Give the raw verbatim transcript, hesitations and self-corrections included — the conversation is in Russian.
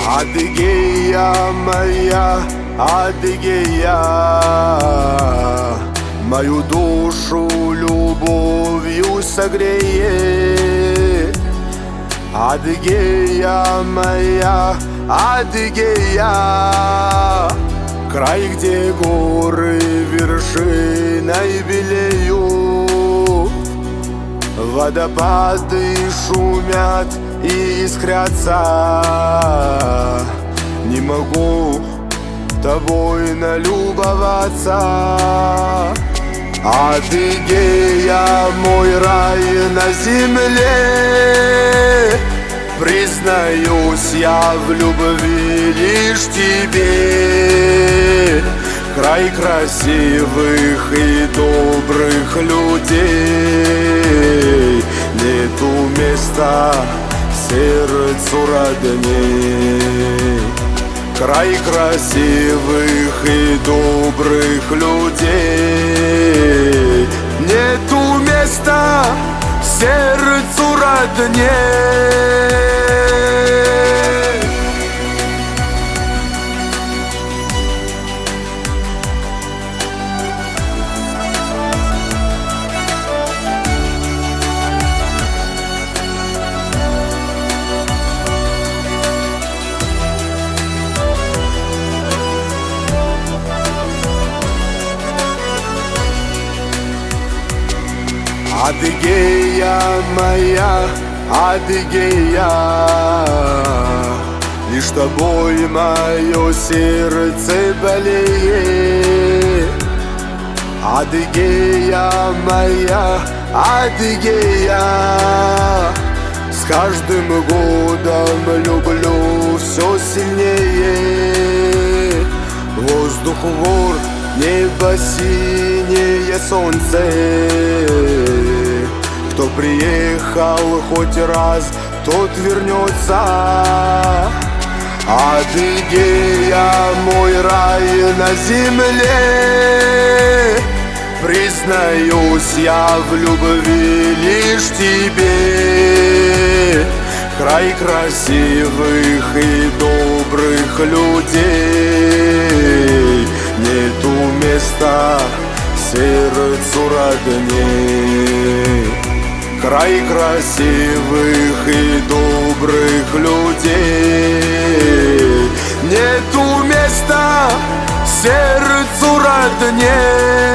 Адыгея моя, Адыгея, мою душу любовью согреет. Адыгея моя, Адыгея, край, где горы вершиной белеют, водопады шумят и искрятся. Не могу тобой налюбоваться. Адыгея, мой рай на земле, признаюсь я в любви лишь тебе. Край красивых и добрых людей, нету места сердцу родней. Край красивых и добрых людей, нету места сердцу родней. Адыгея моя, Адыгея, лишь тобой мое сердце болеет. Адыгея моя, Адыгея, с каждым годом люблю все сильнее. Воздух вор, небо синее, солнце. Кто приехал хоть раз, тот вернется. Адыгея, мой рай на земле, признаюсь я в любви лишь тебе. Край красивых и добрых людей, нету места сердцу родней. Край красивых и добрых людей, нету места сердцу родней.